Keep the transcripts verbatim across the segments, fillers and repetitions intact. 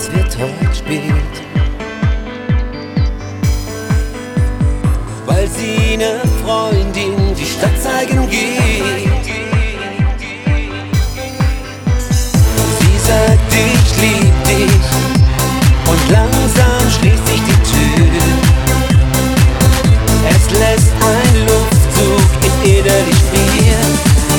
es wird heute spät, weil sie ne Freundin die Stadt zeigen geht. Sie sagt, ich lieb dich, und langsam schließt sich die Tür. Es lässt ein Luftzug in innerlich frieren.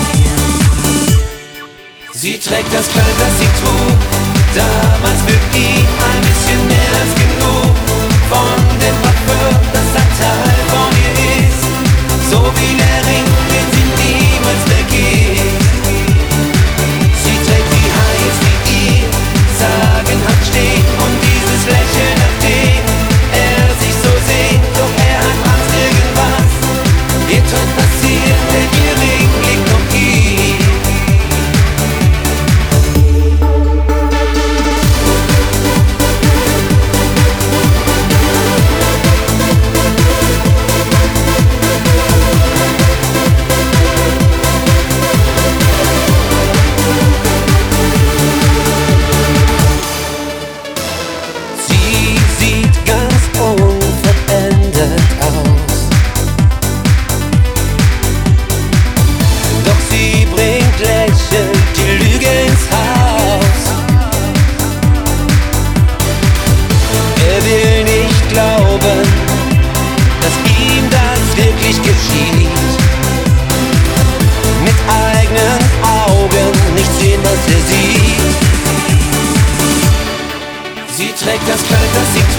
Sie trägt das Kleid, das sie trug damals für ihn, ein bisschen mehr als genug von dem Parfum, das ein Teil von ihr ist, so wie der Ring, den sie niemals vergisst. Sie trägt die Highs, die ihn sagenhaft stehen, und dieses Lächeln, nach dem er sich so sehnt, doch er hat Angst, irgendwas wird heute passieren, denn ihr Ring liegt um ihn. Sie trägt das Kleid, das sie